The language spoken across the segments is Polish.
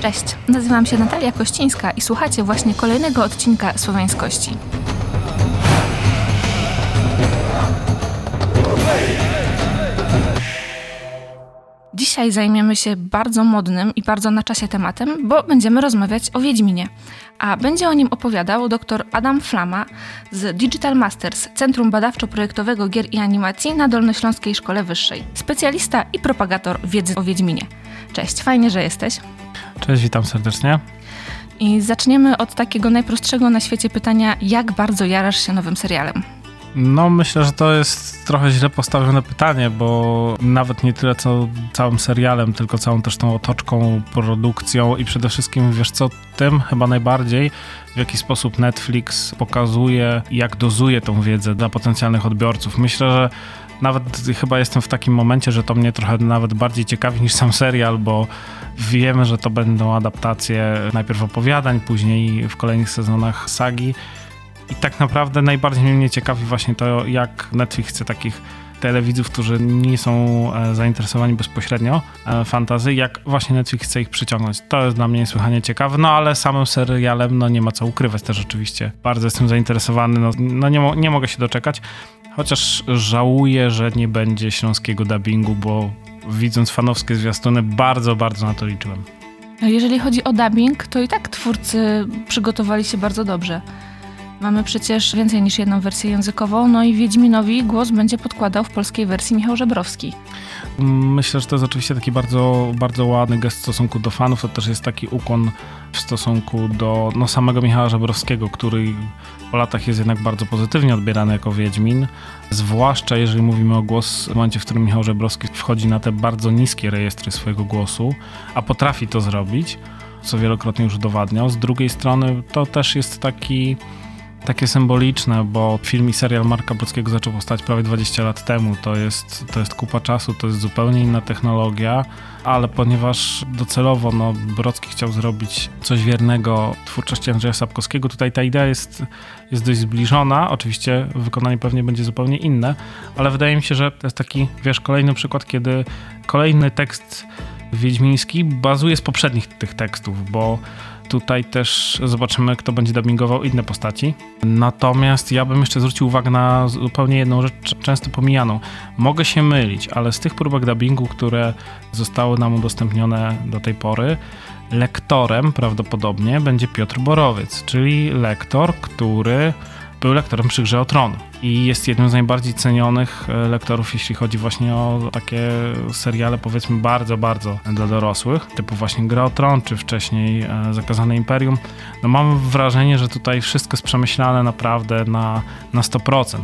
Cześć, nazywam się Natalia Kościńska i słuchacie właśnie kolejnego odcinka Słowiańskości. Dzisiaj zajmiemy się bardzo modnym i bardzo na czasie tematem, bo będziemy rozmawiać o Wiedźminie. A będzie o nim opowiadał dr Adam Flama z Digital Masters, Centrum Badawczo-Projektowego Gier i Animacji na Dolnośląskiej Szkole Wyższej. Specjalista i propagator wiedzy o Wiedźminie. Cześć, fajnie, że jesteś. Cześć, witam serdecznie. I zaczniemy od takiego najprostszego na świecie pytania, jak bardzo jarasz się nowym serialem? No myślę, że to jest trochę źle postawione pytanie, bo nawet nie tyle co całym serialem, tylko całą też tą otoczką, produkcją i przede wszystkim, wiesz co, tym chyba najbardziej, w jaki sposób Netflix pokazuje, jak dozuje tą wiedzę dla potencjalnych odbiorców. Myślę, że nawet chyba jestem w takim momencie, że to mnie trochę nawet bardziej ciekawi niż sam serial, bo wiemy, że to będą adaptacje najpierw opowiadań, później w kolejnych sezonach sagi. I tak naprawdę najbardziej mnie ciekawi właśnie to, jak Netflix chce takich telewidzów, którzy nie są zainteresowani bezpośrednio fantasy, jak właśnie Netflix chce ich przyciągnąć. To jest dla mnie niesłychanie ciekawe, no ale samym serialem nie ma co ukrywać też oczywiście. Bardzo jestem zainteresowany, nie mogę się doczekać, chociaż żałuję, że nie będzie śląskiego dubbingu, bo widząc fanowskie zwiastuny bardzo, bardzo na to liczyłem. Jeżeli chodzi o dubbing, to i tak twórcy przygotowali się bardzo dobrze. Mamy przecież więcej niż jedną wersję językową, no i Wiedźminowi głos będzie podkładał w polskiej wersji Michał Żebrowski. Myślę, że to jest oczywiście taki bardzo, bardzo ładny gest w stosunku do fanów. To też jest taki ukłon w stosunku do samego Michała Żebrowskiego, który po latach jest jednak bardzo pozytywnie odbierany jako Wiedźmin. Zwłaszcza jeżeli mówimy o głos w momencie, w którym Michał Żebrowski wchodzi na te bardzo niskie rejestry swojego głosu, a potrafi to zrobić, co wielokrotnie już udowadniał. Z drugiej strony to też jest takie symboliczne, bo film i serial Marka Brockiego zaczął powstać prawie 20 lat temu. To jest kupa czasu, to jest zupełnie inna technologia, ale ponieważ docelowo Brocki chciał zrobić coś wiernego twórczości Andrzeja Sapkowskiego, tutaj ta idea jest dość zbliżona. Oczywiście wykonanie pewnie będzie zupełnie inne, ale wydaje mi się, że to jest taki, kolejny przykład, kiedy kolejny tekst wiedźmiński bazuje z poprzednich tych tekstów, bo tutaj też zobaczymy, kto będzie dubbingował inne postaci. Natomiast ja bym jeszcze zwrócił uwagę na zupełnie jedną rzecz, często pomijaną. Mogę się mylić, ale z tych próbek dubbingu, które zostały nam udostępnione do tej pory, lektorem prawdopodobnie będzie Piotr Borowiec, czyli lektor, który był lektorem przy Grze o Tron i jest jednym z najbardziej cenionych lektorów, jeśli chodzi właśnie o takie seriale, powiedzmy, bardzo, bardzo dla dorosłych, typu właśnie Gra o Tron, czy wcześniej Zakazane Imperium. Mam wrażenie, że tutaj wszystko jest przemyślane naprawdę na 100%.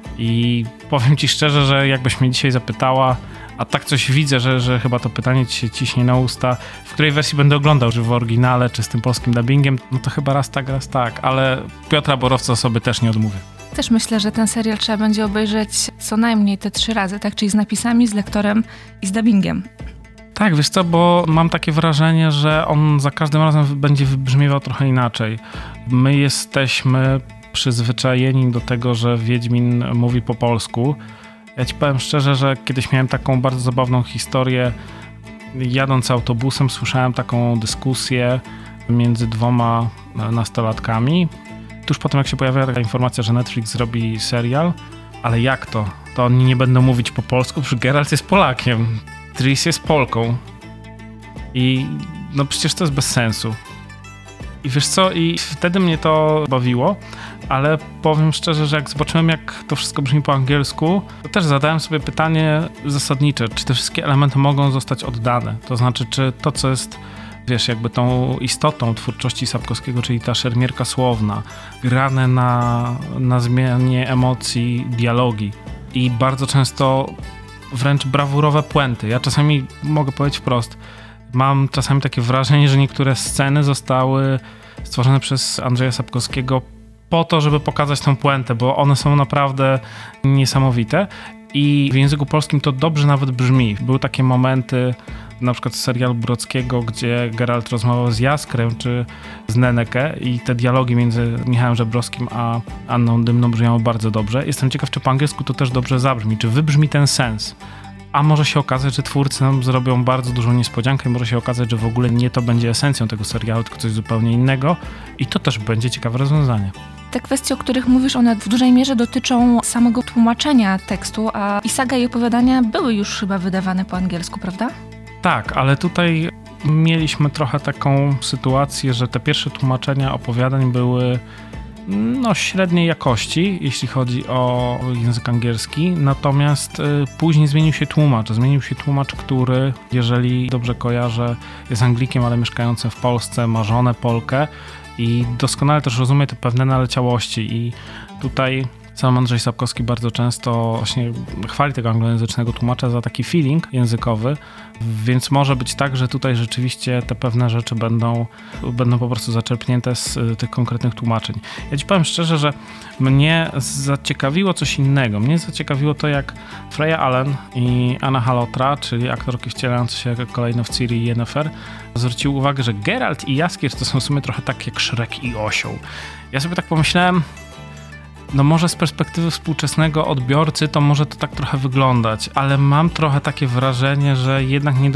I powiem ci szczerze, że jakbyś mnie dzisiaj zapytała, a tak coś widzę, że chyba to pytanie ci się ciśnie na usta, w której wersji będę oglądał, czy w oryginale, czy z tym polskim dubbingiem, to chyba raz tak, ale Piotra Borowca sobie też nie odmówię. Też myślę, że ten serial trzeba będzie obejrzeć co najmniej te 3 razy, tak? Czyli z napisami, z lektorem i z dubbingiem. Tak, wiesz co, bo mam takie wrażenie, że on za każdym razem będzie wybrzmiewał trochę inaczej. My jesteśmy przyzwyczajeni do tego, że Wiedźmin mówi po polsku. Ja ci powiem szczerze, że kiedyś miałem taką bardzo zabawną historię. Jadąc autobusem słyszałem taką dyskusję między 2 nastolatkami. Tuż po tym, jak się pojawiła taka informacja, że Netflix zrobi serial, ale jak to? To oni nie będą mówić po polsku, przecież Geralt jest Polakiem, Triss jest Polką. I przecież to jest bez sensu. I wiesz co, i wtedy mnie to bawiło, ale powiem szczerze, że jak zobaczyłem, jak to wszystko brzmi po angielsku, to też zadałem sobie pytanie zasadnicze, czy te wszystkie elementy mogą zostać oddane. To znaczy, czy to, co jest, jakby tą istotą twórczości Sapkowskiego, czyli ta szermierka słowna, grane na zmianie emocji, dialogi i bardzo często wręcz brawurowe puenty. Ja czasami mogę powiedzieć wprost, mam czasami takie wrażenie, że niektóre sceny zostały stworzone przez Andrzeja Sapkowskiego po to, żeby pokazać tą puentę, bo one są naprawdę niesamowite i w języku polskim to dobrze nawet brzmi. Były takie momenty, na przykład z serialu Brockiego, gdzie Geralt rozmawiał z Jaskrem czy z Neneke i te dialogi między Michałem Żebrowskim a Anną Dymną brzmiały bardzo dobrze. Jestem ciekaw, czy po angielsku to też dobrze zabrzmi, czy wybrzmi ten sens. A może się okazać, że twórcy nam zrobią bardzo dużą niespodziankę i może się okazać, że w ogóle nie to będzie esencją tego serialu, tylko coś zupełnie innego i to też będzie ciekawe rozwiązanie. Te kwestie, o których mówisz, one w dużej mierze dotyczą samego tłumaczenia tekstu, a i saga i opowiadania były już chyba wydawane po angielsku, prawda? Tak, ale tutaj mieliśmy trochę taką sytuację, że te pierwsze tłumaczenia opowiadań były średniej jakości, jeśli chodzi o język angielski, natomiast później zmienił się tłumacz, który, jeżeli dobrze kojarzę, jest Anglikiem, ale mieszkającym w Polsce, ma żonę Polkę i doskonale też rozumie te pewne naleciałości i tutaj sam Andrzej Sapkowski bardzo często właśnie chwali tego anglojęzycznego tłumacza za taki feeling językowy, więc może być tak, że tutaj rzeczywiście te pewne rzeczy będą po prostu zaczerpnięte z tych konkretnych tłumaczeń. Ja ci powiem szczerze, że mnie zaciekawiło coś innego. Mnie zaciekawiło to, jak Freya Allen i Anna Halotra, czyli aktorki wcielające się kolejno w Ciri i Yennefer, zwróciły uwagę, że Geralt i Jaskier to są w sumie trochę tak jak Szrek i Osioł. Ja sobie tak pomyślałem, może z perspektywy współczesnego odbiorcy to może to tak trochę wyglądać, ale mam trochę takie wrażenie, że jednak nie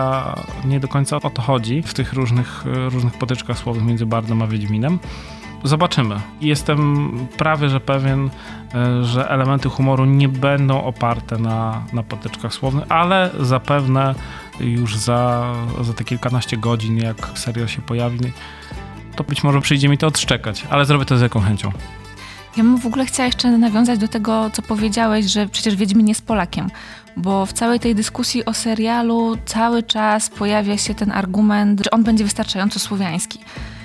do końca o to chodzi w tych różnych potyczkach słownych między Bardem a Wiedźminem. Zobaczymy. Jestem prawie że pewien, że elementy humoru nie będą oparte na potyczkach słownych, ale zapewne już za te kilkanaście godzin, jak serial się pojawi, to być może przyjdzie mi to odszczekać, ale zrobię to z jaką chęcią. Ja bym w ogóle chciała jeszcze nawiązać do tego, co powiedziałeś, że przecież Wiedźmin jest Polakiem, bo w całej tej dyskusji o serialu cały czas pojawia się ten argument, że on będzie wystarczająco słowiański.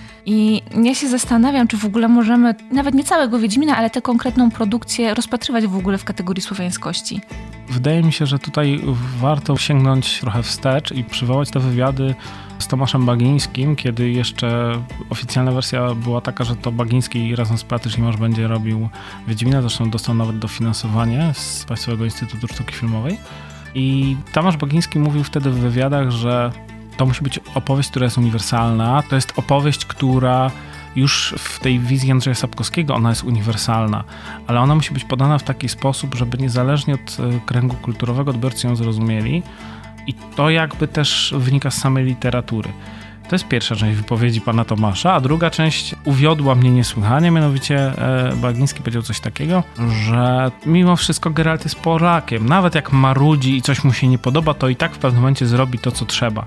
I ja się zastanawiam, czy w ogóle możemy, nawet nie całego Wiedźmina, ale tę konkretną produkcję rozpatrywać w ogóle w kategorii słowiańskości. Wydaje mi się, że tutaj warto sięgnąć trochę wstecz i przywołać te wywiady z Tomaszem Bagińskim, kiedy jeszcze oficjalna wersja była taka, że to Bagiński razem z Platy Szlimasz będzie robił Wiedźmina, zresztą dostał nawet dofinansowanie z Państwowego Instytutu Sztuki Filmowej. I Tomasz Bagiński mówił wtedy w wywiadach, że to musi być opowieść, która jest uniwersalna. To jest opowieść, która już w tej wizji Andrzeja Sapkowskiego ona jest uniwersalna, ale ona musi być podana w taki sposób, żeby niezależnie od kręgu kulturowego odbiorcy ją zrozumieli i to jakby też wynika z samej literatury. To jest pierwsza część wypowiedzi pana Tomasza, a druga część uwiodła mnie niesłychanie, mianowicie Bagiński powiedział coś takiego, że mimo wszystko Geralt jest Polakiem, nawet jak marudzi i coś mu się nie podoba, to i tak w pewnym momencie zrobi to, co trzeba.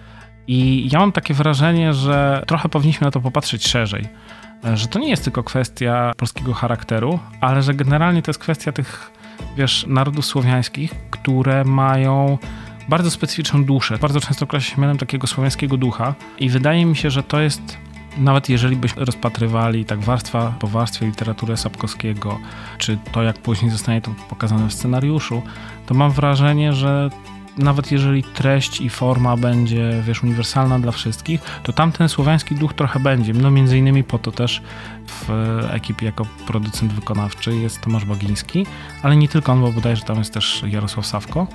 I ja mam takie wrażenie, że trochę powinniśmy na to popatrzeć szerzej, że to nie jest tylko kwestia polskiego charakteru, ale że generalnie to jest kwestia tych, narodów słowiańskich, które mają bardzo specyficzną duszę. Bardzo często określa się mianem takiego słowiańskiego ducha i wydaje mi się, że to jest, nawet jeżeli byśmy rozpatrywali tak warstwa po warstwie literaturę Sapkowskiego, czy to jak później zostanie to pokazane w scenariuszu, to mam wrażenie, że nawet jeżeli treść i forma będzie, uniwersalna dla wszystkich, to tamten słowiański duch trochę będzie. Między innymi po to też w ekipie jako producent wykonawczy jest Tomasz Bagiński, ale nie tylko on, bo bodajże tam jest też Jarosław Sawko,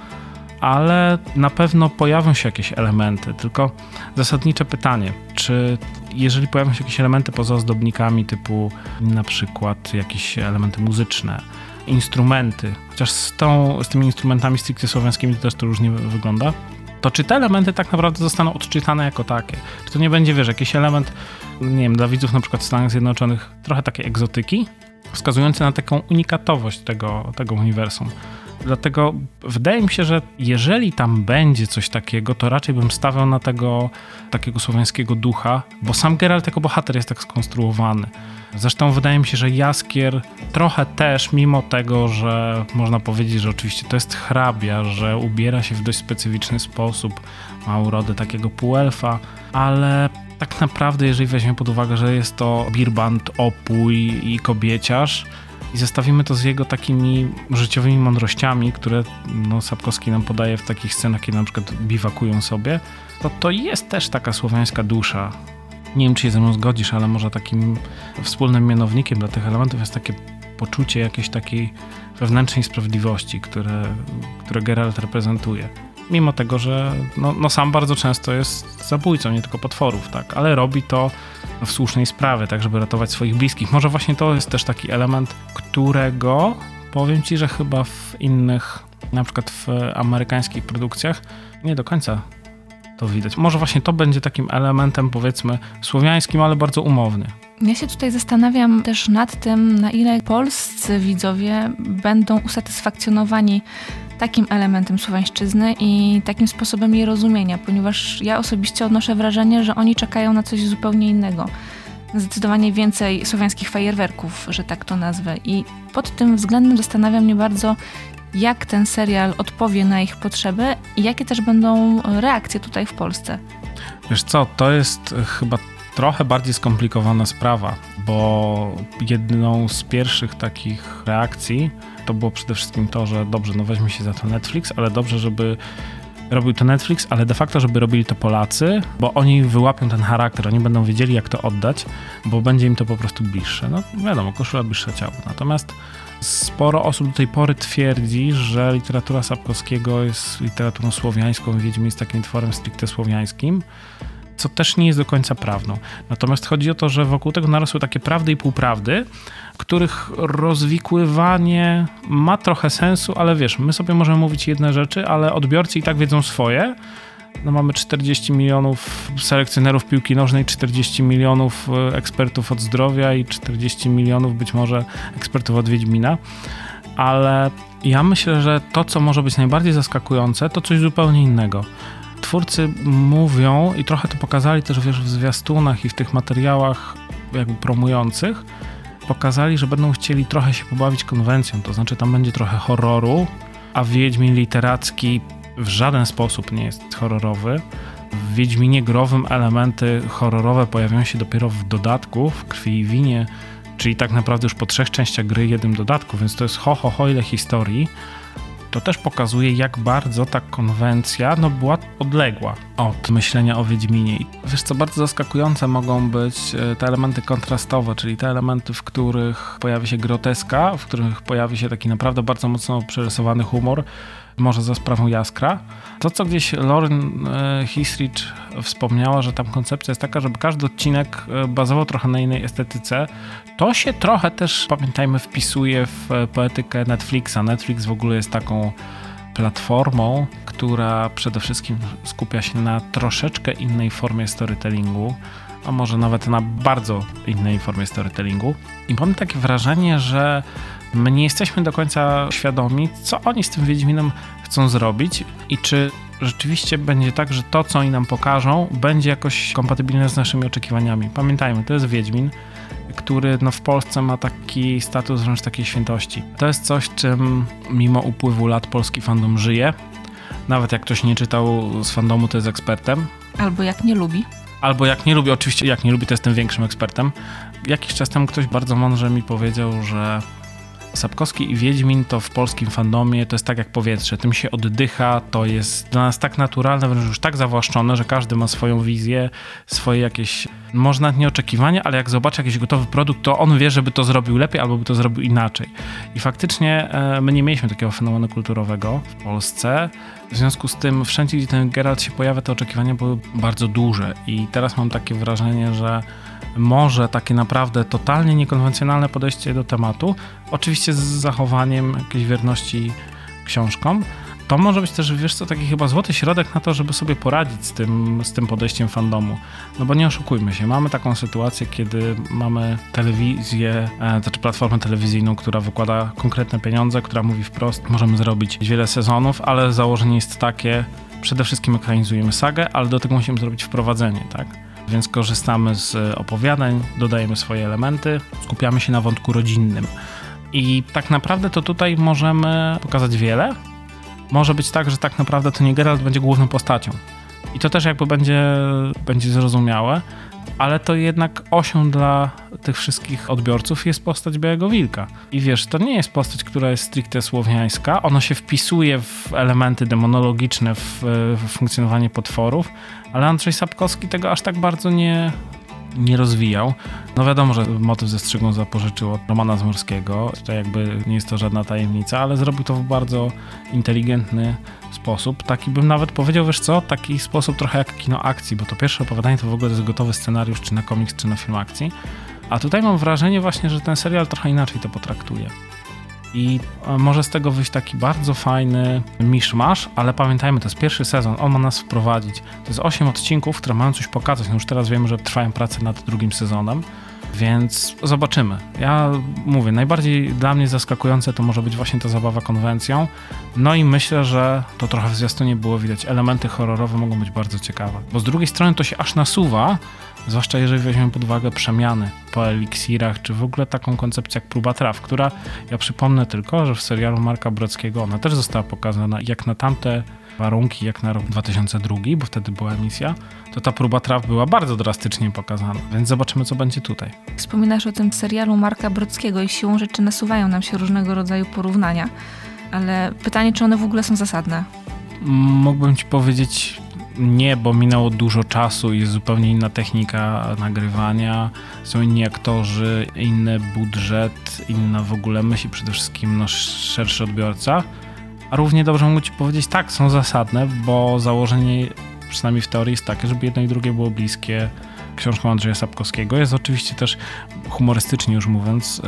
ale na pewno pojawią się jakieś elementy, tylko zasadnicze pytanie, czy jeżeli pojawią się jakieś elementy poza ozdobnikami typu na przykład jakieś elementy muzyczne, instrumenty, chociaż z tymi instrumentami stricte słowiańskimi to też to różnie wygląda, to czy te elementy tak naprawdę zostaną odczytane jako takie? Czy to nie będzie, jakiś element, nie wiem, dla widzów na przykład w Stanach Zjednoczonych trochę takiej egzotyki, wskazujący na taką unikatowość tego uniwersum. Dlatego wydaje mi się, że jeżeli tam będzie coś takiego, to raczej bym stawiał na tego takiego słowiańskiego ducha, bo sam Geralt jako bohater jest tak skonstruowany. Zresztą wydaje mi się, że Jaskier trochę też, mimo tego, że można powiedzieć, że oczywiście to jest hrabia, że ubiera się w dość specyficzny sposób, ma urodę takiego półelfa, ale tak naprawdę, jeżeli weźmiemy pod uwagę, że jest to birbant, opój i kobieciarz i zestawimy to z jego takimi życiowymi mądrościami, które Sapkowski nam podaje w takich scenach, kiedy na przykład biwakują sobie, to jest też taka słowiańska dusza. Nie wiem, czy się ze mną zgodzisz, ale może takim wspólnym mianownikiem dla tych elementów jest takie poczucie jakiejś takiej wewnętrznej sprawiedliwości, które Geralt reprezentuje. Mimo tego, że sam bardzo często jest zabójcą, nie tylko potworów, tak, ale robi to w słusznej sprawie, tak, żeby ratować swoich bliskich. Może właśnie to jest też taki element, którego powiem ci, że chyba w innych Na przykład w amerykańskich produkcjach nie do końca to widać. Może właśnie to będzie takim elementem, powiedzmy, słowiańskim, ale bardzo umowny. Ja się tutaj zastanawiam też nad tym, na ile polscy widzowie będą usatysfakcjonowani takim elementem słowiańszczyzny i takim sposobem jej rozumienia, ponieważ ja osobiście odnoszę wrażenie, że oni czekają na coś zupełnie innego. Zdecydowanie więcej słowiańskich fajerwerków, że tak to nazwę. I pod tym względem zastanawia mnie bardzo, jak ten serial odpowie na ich potrzeby i jakie też będą reakcje tutaj w Polsce. Wiesz co, to jest chyba trochę bardziej skomplikowana sprawa, bo jedną z pierwszych takich reakcji to było przede wszystkim to, że dobrze, no weźmy się za to Netflix, ale dobrze, żeby robił to Netflix, ale de facto, żeby robili to Polacy, bo oni wyłapią ten charakter, oni będą wiedzieli, jak to oddać, bo będzie im to po prostu bliższe. No wiadomo, koszula bliższe ciało. Natomiast sporo osób do tej pory twierdzi, że literatura Sapkowskiego jest literaturą słowiańską, Wiedźmin jest takim tworem stricte słowiańskim, co też nie jest do końca prawdą. Natomiast chodzi o to, że wokół tego narosły takie prawdy i półprawdy, których rozwikływanie ma trochę sensu, ale wiesz, my sobie możemy mówić jedne rzeczy, ale odbiorcy i tak wiedzą swoje. No mamy 40 milionów selekcjonerów piłki nożnej, 40 milionów ekspertów od zdrowia i 40 milionów być może ekspertów od Wiedźmina, ale ja myślę, że to, co może być najbardziej zaskakujące, to coś zupełnie innego. Twórcy mówią i trochę to pokazali też, wiesz, w zwiastunach i w tych materiałach jakby promujących, pokazali, że będą chcieli trochę się pobawić konwencją, to znaczy tam będzie trochę horroru, a Wiedźmin literacki w żaden sposób nie jest horrorowy. W Wiedźminie growym elementy horrorowe pojawiają się dopiero w dodatku, w Krwi i winie, czyli tak naprawdę już po 3 częściach gry, 1 dodatku, więc to jest ile historii. To też pokazuje, jak bardzo ta konwencja była odległa od myślenia o Wiedźminie. I wiesz co, bardzo zaskakujące mogą być te elementy kontrastowe, czyli te elementy, w których pojawi się groteska, w których pojawi się taki naprawdę bardzo mocno przerysowany humor, może za sprawą Jaskra. To, co gdzieś Lauren Hisrich wspomniała, że tam koncepcja jest taka, żeby każdy odcinek bazował trochę na innej estetyce. To się trochę też, pamiętajmy, wpisuje w poetykę Netflixa. Netflix w ogóle jest taką platformą, która przede wszystkim skupia się na troszeczkę innej formie storytellingu, a może nawet na bardzo innej formie storytellingu. I mam takie wrażenie, że my nie jesteśmy do końca świadomi, co oni z tym Wiedźminem chcą zrobić i czy rzeczywiście będzie tak, że to, co oni nam pokażą, będzie jakoś kompatybilne z naszymi oczekiwaniami. Pamiętajmy, to jest Wiedźmin, który w Polsce ma taki status wręcz takiej świętości. To jest coś, czym mimo upływu lat polski fandom żyje. Nawet jak ktoś nie czytał z fandomu, to jest ekspertem. Albo jak nie lubi. Oczywiście jak nie lubi, to jest tym większym ekspertem. Jakiś czas temu ktoś bardzo mądrze mi powiedział, że Sapkowski i Wiedźmin to w polskim fandomie to jest tak jak powietrze, tym się oddycha, to jest dla nas tak naturalne, wręcz już tak zawłaszczone, że każdy ma swoją wizję, swoje jakieś, może nawet nie oczekiwania, ale jak zobaczy jakiś gotowy produkt, to on wie, żeby to zrobił lepiej albo by to zrobił inaczej. I faktycznie my nie mieliśmy takiego fenomenu kulturowego w Polsce. W związku z tym wszędzie, gdzie ten Geralt się pojawia, te oczekiwania były bardzo duże i teraz mam takie wrażenie, że może takie naprawdę totalnie niekonwencjonalne podejście do tematu, oczywiście z zachowaniem jakiejś wierności książkom, to może być też, wiesz co, taki chyba złoty środek na to, żeby sobie poradzić z tym podejściem fandomu. No bo nie oszukujmy się, mamy taką sytuację, kiedy mamy telewizję, znaczy platformę telewizyjną, która wykłada konkretne pieniądze, która mówi wprost, możemy zrobić wiele sezonów, ale założenie jest takie, przede wszystkim ekranizujemy sagę, ale do tego musimy zrobić wprowadzenie, tak? Więc korzystamy z opowiadań, dodajemy swoje elementy, skupiamy się na wątku rodzinnym. I tak naprawdę to tutaj możemy pokazać wiele. Może być tak, że tak naprawdę to nie Geralt będzie główną postacią. I to też jakby będzie zrozumiałe, ale to jednak osią dla tych wszystkich odbiorców jest postać Białego Wilka. I wiesz, to nie jest postać, która jest stricte słowiańska. Ona się wpisuje w elementy demonologiczne, w funkcjonowanie potworów, ale Andrzej Sapkowski tego aż tak bardzo nie rozwijał. No wiadomo, że motyw ze strzygą zapożyczył od Romana Zmorskiego. Tutaj jakby nie jest to żadna tajemnica, ale zrobił to w bardzo inteligentny sposób. Taki bym nawet powiedział, wiesz co, taki sposób trochę jak kino akcji, bo to pierwsze opowiadanie to w ogóle jest gotowy scenariusz, czy na komiks, czy na film akcji. A tutaj mam wrażenie właśnie, że ten serial trochę inaczej to potraktuje. I może z tego wyjść taki bardzo fajny miszmasz, ale pamiętajmy, to jest pierwszy sezon, on ma nas wprowadzić. To jest 8 odcinków, które mają coś pokazać. No już teraz wiemy, że trwają prace nad drugim sezonem, więc zobaczymy. Ja mówię, najbardziej dla mnie zaskakujące to może być właśnie ta zabawa konwencją. No i myślę, że to trochę w zwiastunie było widać. Elementy horrorowe mogą być bardzo ciekawe. Bo z drugiej strony to się aż nasuwa, zwłaszcza jeżeli weźmiemy pod uwagę przemiany po eliksirach, czy w ogóle taką koncepcję jak próba traw, która, ja przypomnę tylko, że w serialu Marka Brockiego ona też została pokazana jak na tamte warunki, jak na rok 2002, bo wtedy była emisja, to ta próba traw była bardzo drastycznie pokazana, więc zobaczymy, co będzie tutaj. Wspominasz o tym serialu Marka Brockiego i siłą rzeczy nasuwają nam się różnego rodzaju porównania, ale pytanie, czy one w ogóle są zasadne? Mógłbym ci powiedzieć nie, bo minęło dużo czasu i jest zupełnie inna technika nagrywania, są inni aktorzy, inny budżet, inna w ogóle myśl, przede wszystkim szerszy odbiorca. A równie dobrze mogę ci powiedzieć, tak, są zasadne, bo założenie, przynajmniej w teorii, jest takie, żeby jedno i drugie było bliskie książkom Andrzeja Sapkowskiego. Jest oczywiście też, humorystycznie już mówiąc,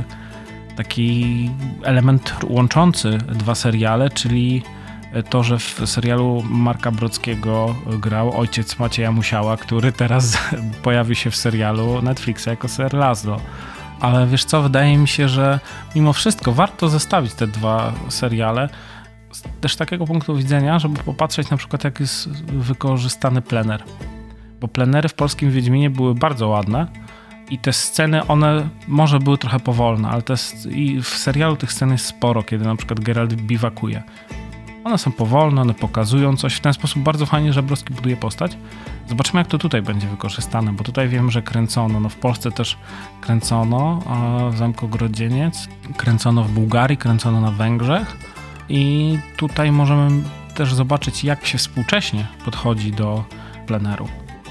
taki element łączący dwa seriale, czyli to, że w serialu Marka Brockiego grał ojciec Macieja Musiała, który teraz pojawi się w serialu Netflixa jako Sir Laszlo. Ale wiesz co, wydaje mi się, że mimo wszystko warto zestawić te dwa seriale też z takiego punktu widzenia, żeby popatrzeć na przykład, jak jest wykorzystany plener. Bo plenery w polskim Wiedźminie były bardzo ładne i te sceny, one może były trochę powolne, ale i w serialu tych scen jest sporo, kiedy na przykład Geralt biwakuje. One są powolne, one pokazują coś. W ten sposób bardzo fajnie, że Brocki buduje postać. Zobaczymy, jak to tutaj będzie wykorzystane, bo tutaj wiem, że kręcono. No w Polsce też kręcono w Zamku Grodzieniec, kręcono w Bułgarii, kręcono na Węgrzech i tutaj możemy też zobaczyć, jak się współcześnie podchodzi do pleneru.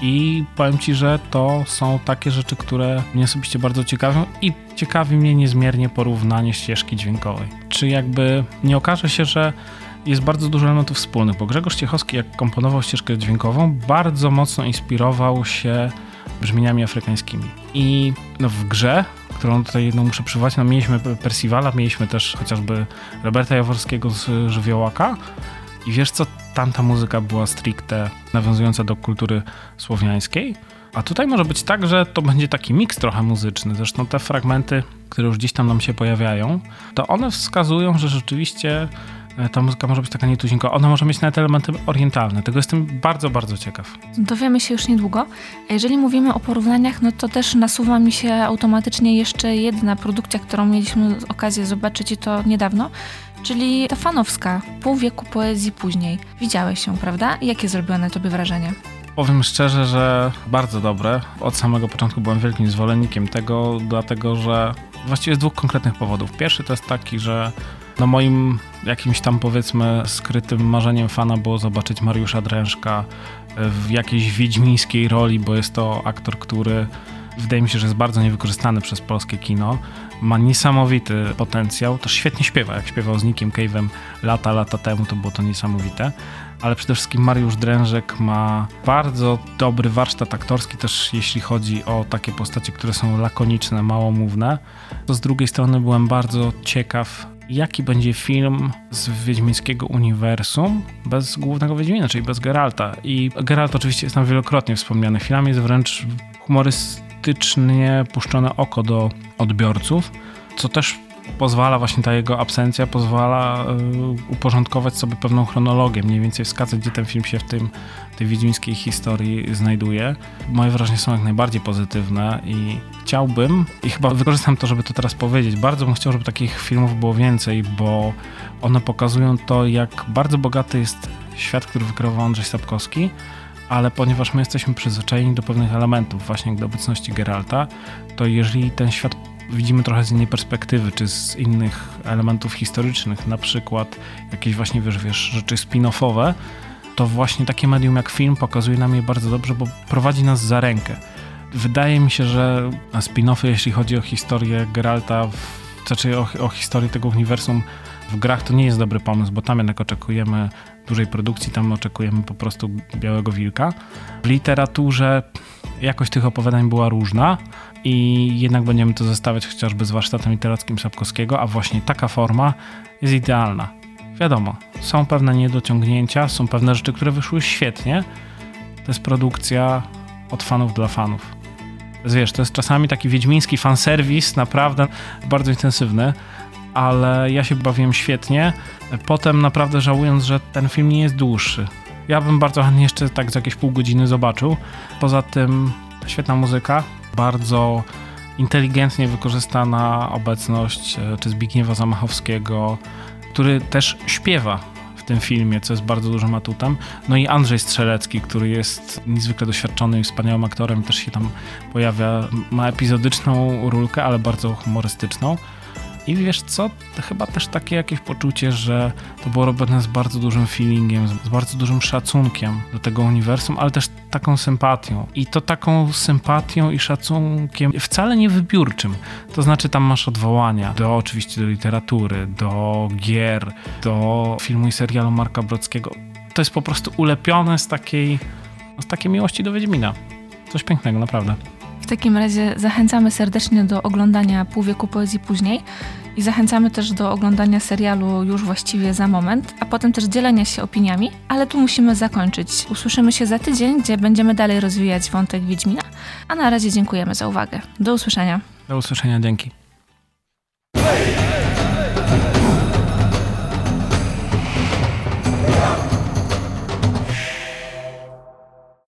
I powiem ci, że to są takie rzeczy, które mnie osobiście bardzo ciekawią i ciekawi mnie niezmiernie porównanie ścieżki dźwiękowej. Czy jakby nie okaże się, że jest bardzo dużo elementów wspólnych, bo Grzegorz Ciechowski, jak komponował ścieżkę dźwiękową, bardzo mocno inspirował się brzmieniami afrykańskimi. I w grze, którą tutaj muszę przywołać, mieliśmy Percivala, mieliśmy też chociażby Roberta Jaworskiego z Żywiołaka i wiesz co, tamta muzyka była stricte nawiązująca do kultury słowiańskiej, a tutaj może być tak, że to będzie taki miks trochę muzyczny. Zresztą te fragmenty, które już gdzieś tam nam się pojawiają, to one wskazują, że rzeczywiście ta muzyka może być taka nietuzinkowa. Ona może mieć nawet elementy orientalne. Tego jestem bardzo, bardzo ciekaw. Dowiemy się już niedługo. A jeżeli mówimy o porównaniach, no to też nasuwa mi się automatycznie jeszcze jedna produkcja, którą mieliśmy okazję zobaczyć i to niedawno, czyli ta fanowska, Pół wieku poezji później. Widziałeś ją, prawda? Jakie zrobiło na tobie wrażenie? Powiem szczerze, że bardzo dobre. Od samego początku byłem wielkim zwolennikiem tego, dlatego że właściwie z dwóch konkretnych powodów. Pierwszy to jest taki, że moim jakimś tam, powiedzmy, skrytym marzeniem fana było zobaczyć Mariusza Drężka w jakiejś wiedźmińskiej roli, bo jest to aktor, który wydaje mi się, że jest bardzo niewykorzystany przez polskie kino. Ma niesamowity potencjał, też świetnie śpiewa. Jak śpiewał z Nickiem Cave'em lata temu, to było to niesamowite. Ale przede wszystkim Mariusz Drężek ma bardzo dobry warsztat aktorski, też jeśli chodzi o takie postacie, które są lakoniczne, małomówne. To z drugiej strony byłem bardzo ciekaw, jaki będzie film z wiedźmińskiego uniwersum bez głównego Wiedźmina, czyli bez Geralta. I Geralt oczywiście jest tam wielokrotnie wspomniany. Film jest wręcz humorystycznie puszczone oko do odbiorców, co też pozwala, właśnie ta jego absencja pozwala uporządkować sobie pewną chronologię, mniej więcej wskazać, gdzie ten film się w tej wiedźmińskiej historii znajduje. Moje wrażenia są jak najbardziej pozytywne i chciałbym, i chyba wykorzystam to, żeby to teraz powiedzieć, bardzo bym chciał, żeby takich filmów było więcej, bo one pokazują to, jak bardzo bogaty jest świat, który wykreował Andrzej Sapkowski, ale ponieważ my jesteśmy przyzwyczajeni do pewnych elementów, właśnie jak do obecności Geralta, to jeżeli ten świat widzimy trochę z innej perspektywy, czy z innych elementów historycznych, na przykład jakieś właśnie, wiesz, rzeczy spin-offowe, to właśnie takie medium jak film pokazuje nam je bardzo dobrze, bo prowadzi nas za rękę. Wydaje mi się, że spin-offy, jeśli chodzi o historię Geralta, znaczy o historię tego uniwersum w grach, to nie jest dobry pomysł, bo tam jednak oczekujemy dużej produkcji, tam oczekujemy po prostu Białego Wilka. W literaturze jakość tych opowiadań była różna i jednak będziemy to zestawiać chociażby z warsztatem literackim Sapkowskiego, a właśnie taka forma jest idealna. Wiadomo, są pewne niedociągnięcia, są pewne rzeczy, które wyszły świetnie. To jest produkcja od fanów dla fanów. To jest czasami taki wiedźmiński fanserwis, naprawdę bardzo intensywny, ale ja się bawiłem świetnie, potem naprawdę żałując, że ten film nie jest dłuższy. Ja bym bardzo chętnie jeszcze tak za jakieś pół godziny zobaczył. Poza tym świetna muzyka, bardzo inteligentnie wykorzystana obecność czy Zbigniewa Zamachowskiego, który też śpiewa w tym filmie, co jest bardzo dużym atutem. No i Andrzej Strzelecki, który jest niezwykle doświadczony i wspaniałym aktorem, też się tam pojawia, ma epizodyczną rólkę, ale bardzo humorystyczną. I wiesz co, to chyba też takie jakieś poczucie, że to było robione z bardzo dużym feelingiem, z bardzo dużym szacunkiem do tego uniwersum, ale też taką sympatią. I to taką sympatią i szacunkiem wcale nie wybiórczym. To znaczy tam masz odwołania oczywiście do literatury, do gier, do filmu i serialu Marka Brockiego. To jest po prostu ulepione z takiej miłości do Wiedźmina. Coś pięknego, naprawdę. W takim razie zachęcamy serdecznie do oglądania Pół wieku poezji później i zachęcamy też do oglądania serialu już właściwie za moment, a potem też dzielenia się opiniami, ale tu musimy zakończyć. Usłyszymy się za tydzień, gdzie będziemy dalej rozwijać wątek Wiedźmina, a na razie dziękujemy za uwagę. Do usłyszenia. Do usłyszenia, dzięki.